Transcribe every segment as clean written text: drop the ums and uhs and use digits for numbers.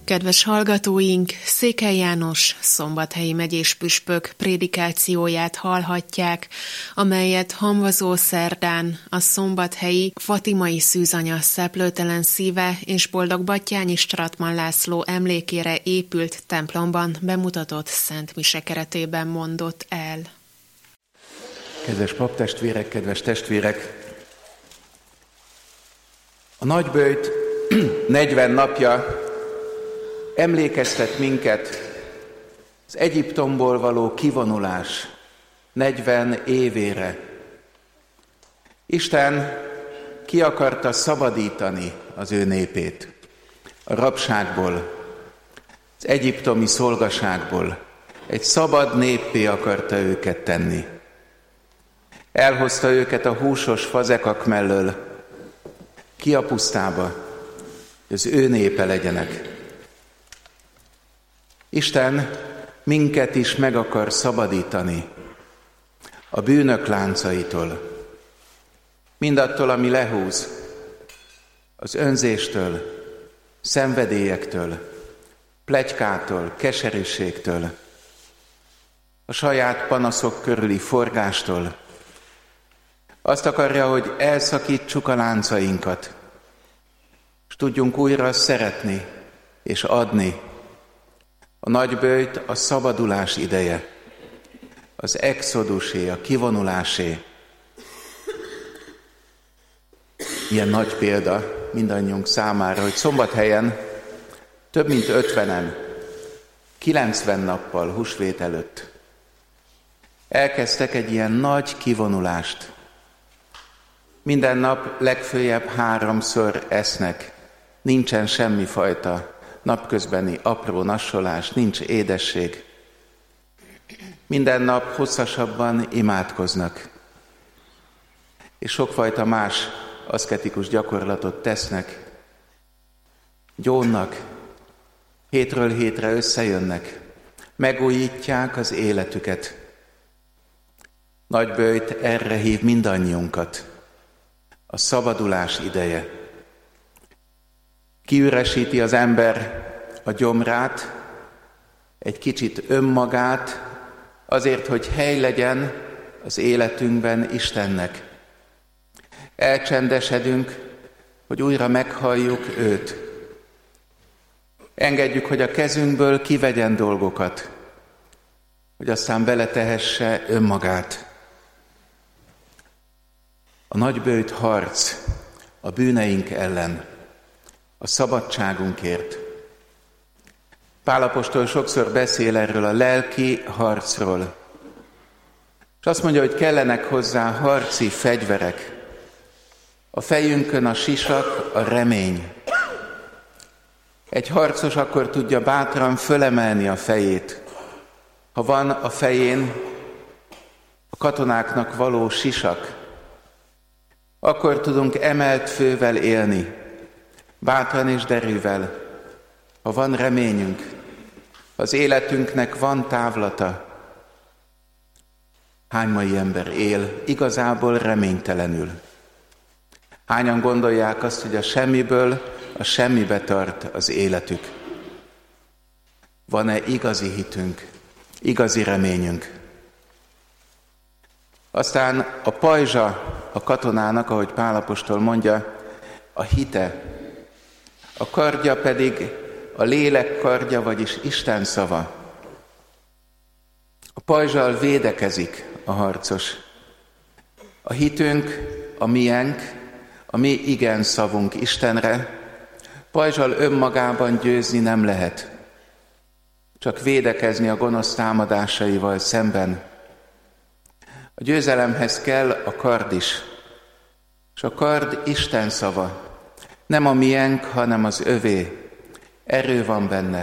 Kedves hallgatóink, Székely János szombathelyi megyés püspök prédikációját hallhatják, amelyet hamvazó szerdán a szombathelyi Fatimai Szűzanya szeplőtelen szíve és boldog Batthyányi Stratman László emlékére épült templomban bemutatott szent mise keretében mondott el. Kedves paptestvérek, kedves testvérek! A nagyböjt 40 napja emlékeztet minket az Egyiptomból való kivonulás 40 évére. Isten ki akarta szabadítani az ő népét a rabságból, az egyiptomi szolgaságból. Egy szabad néppé akarta őket tenni. Elhozta őket a húsos fazekak mellől ki a pusztába, hogy az ő népe legyenek. Isten minket is meg akar szabadítani a bűnök láncaitól, mindattól, ami lehúz, az önzéstől, szenvedélyektől, pletykától, keserűségtől, a saját panaszok körüli forgástól. Azt akarja, hogy elszakítsuk a láncainkat, és tudjunk újra szeretni és adni. A nagyböjt a szabadulás ideje, az exodusé, a kivonulásé. Ilyen nagy példa mindannyiunk számára, hogy Szombathelyen több mint 50-en, 90 nappal húsvét előtt elkezdtek egy ilyen nagy kivonulást. Minden nap legföljebb 3-szor esznek, nincsen semmifajta napközbeni apró nassolás, nincs édesség. Minden nap hosszasabban imádkoznak, és sokfajta más aszketikus gyakorlatot tesznek. Gyónnak, hétről hétre összejönnek, megújítják az életüket. Nagyböjt erre hív mindannyiunkat. A szabadulás ideje. Kiüresíti az ember a gyomrát, egy kicsit önmagát, azért, hogy hely legyen az életünkben Istennek. Elcsendesedünk, hogy újra meghalljuk őt. Engedjük, hogy a kezünkből kivegyen dolgokat, hogy aztán beletehesse önmagát. A nagyböjt harc a bűneink ellen, a szabadságunkért. Pál apostol sokszor beszél erről a lelki harcról. És azt mondja, hogy kellenek hozzá harci fegyverek. A fejünkön a sisak, a remény. Egy harcos akkor tudja bátran fölemelni a fejét, ha van a fején a katonáknak való sisak. Akkor tudunk emelt fővel élni, bátran és derűvel, ha van reményünk, az életünknek van távlata. Hány mai ember él igazából reménytelenül? Hányan gondolják azt, hogy a semmiből a semmibe tart az életük? Van-e igazi hitünk, igazi reményünk? Aztán a pajzsa a katonának, ahogy Pál apostol mondja, a hite. A kardja pedig a lélek kardja, vagyis Isten szava. A pajzsal védekezik a harcos. A hitünk, a miénk, a mi igen szavunk Istenre, pajzsal önmagában győzni nem lehet. Csak védekezni a gonosz támadásaival szemben. A győzelemhez kell a kard is. És a kard Isten szava. Nem a miénk, hanem az övé. Erő van benne.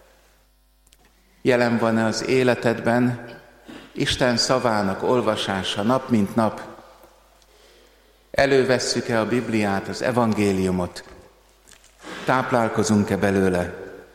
Jelen van-e az életedben Isten szavának olvasása nap mint nap? Elővesszük-e a Bibliát, az evangéliumot? Táplálkozunk-e belőle?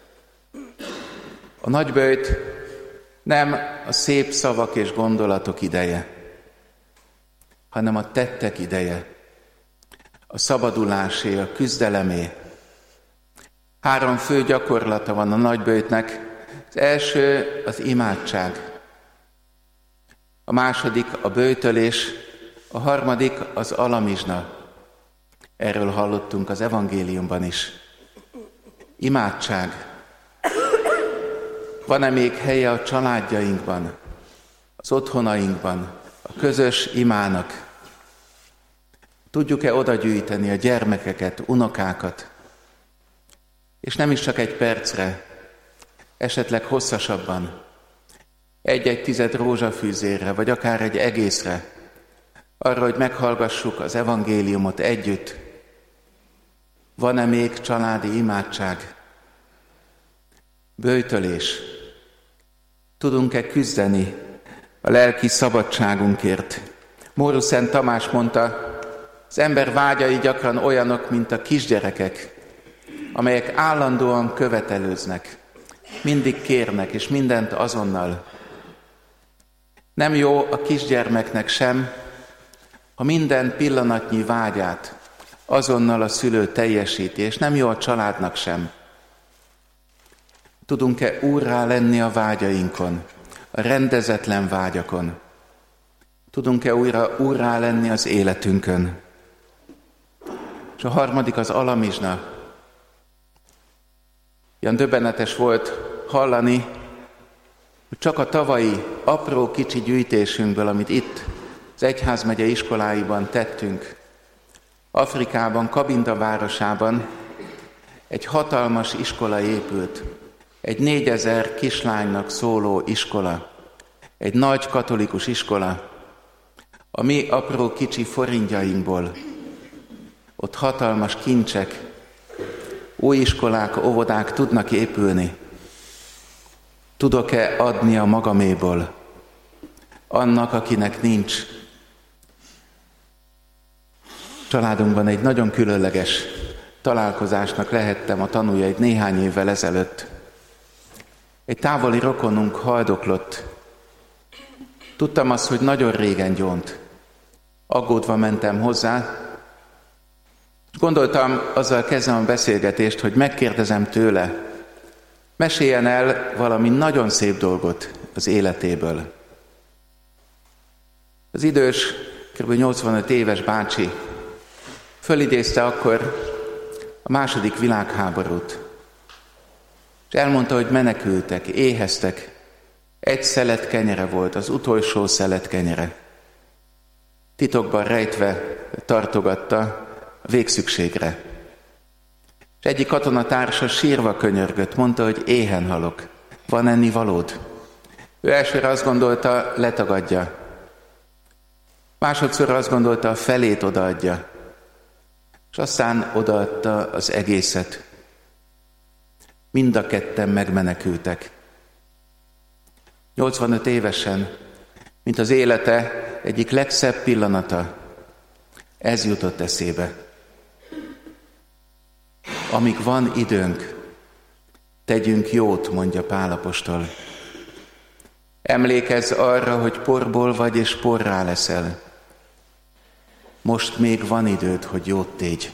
A nagyböjt nem a szép szavak és gondolatok ideje, hanem a tettek ideje, a szabadulásé, a küzdelemé. 3 fő gyakorlata van a nagyböjtnek. Az első az imádság, a második a böjtölés, a harmadik az alamizsna. Erről hallottunk az evangéliumban is. Imádság. Van-e még helye a családjainkban, az otthonainkban, a közös imának? Tudjuk-e oda gyűjteni a gyermekeket, unokákat? És nem is csak egy percre, esetleg hosszasabban, 1/10 rózsafűzérre, vagy akár egy egészre, arra, hogy meghallgassuk az evangéliumot együtt. Van-e még családi imádság? Böjtölés. Tudunk-e küzdeni a lelki szabadságunkért? Móru Szent Tamás mondta, az ember vágyai gyakran olyanok, mint a kisgyerekek, amelyek állandóan követelőznek, mindig kérnek, és mindent azonnal. Nem jó a kisgyermeknek sem, ha minden pillanatnyi vágyát azonnal a szülő teljesíti, és nem jó a családnak sem. Tudunk-e úrrá lenni a vágyainkon, a rendezetlen vágyakon? Tudunk-e újra úrrá lenni az életünkön? És a harmadik az alamizsna. Ilyen döbbenetes volt hallani, hogy csak a tavalyi apró kicsi gyűjtésünkből, amit itt az egyházmegye iskoláiban tettünk, Afrikában, Kabinda városában egy hatalmas iskola épült, egy 4000 kislánynak szóló iskola, egy nagy katolikus iskola, a mi apró kicsi forintjainkból. Ott hatalmas kincsek, új iskolák, óvodák tudnak épülni. Tudok-e adni a magaméból annak, akinek nincs? Családunkban egy nagyon különleges találkozásnak lehettem a tanúja egy néhány évvel ezelőtt. Egy távoli rokonunk haldoklott. Tudtam azt, hogy nagyon régen gyónt. Aggódva mentem hozzá, és gondoltam, azzal kezdem a beszélgetést, hogy megkérdezem tőle, meséljen el valami nagyon szép dolgot az életéből. Az idős, kb. 85 éves bácsi fölidézte akkor a II. Világháborút, és elmondta, hogy menekültek, éheztek. Egy szelet kenyere volt, az utolsó szelet kenyere. Titokban rejtve tartogatta a végszükségre. És egyik katonatársa sírva könyörgött, mondta, hogy éhen halok, van ennivalód? Ő elsőre azt gondolta, letagadja. Másodszor azt gondolta, a felét odaadja. És aztán odaadta az egészet. Mind a ketten megmenekültek. 85 évesen, mint az élete egyik legszebb pillanata, ez jutott eszébe. Amíg van időnk, tegyünk jót, mondja Pál apostol. Emlékezz arra, hogy porból vagy és porrá leszel. Most még van időd, hogy jót tégy.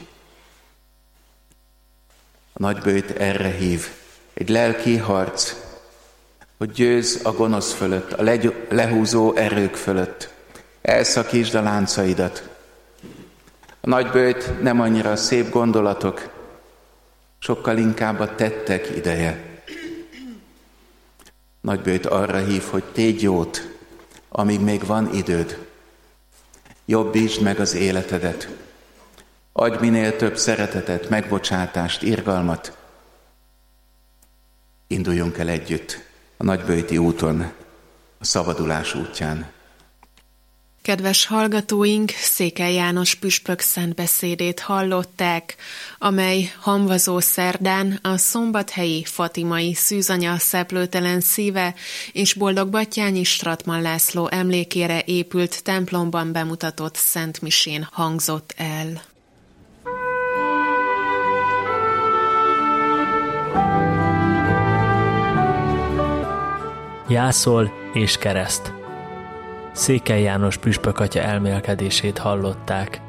A nagyböjt erre hív. Egy lelki harc, hogy győzz a gonosz fölött, a lehúzó erők fölött. Elszakítsd a láncaidat. A nagyböjt nem annyira a szép gondolatok, sokkal inkább a tettek ideje. Nagyböjt arra hív, hogy tégy jót, amíg még van időd. Jobbítsd meg az életedet. Adj minél több szeretetet, megbocsátást, irgalmat. Induljunk el együtt a nagyböjti úton, a szabadulás útján. Kedves hallgatóink, Székely János püspök szent beszédét hallották, amely hamvazó szerdán a szombathelyi fatimai szűzanya szeplőtelen szíve és Boldogbattyányi Stratman László emlékére épült templomban bemutatott szentmisén hangzott el. Jászol és kereszt. Székely János püspök atya elmélkedését hallották.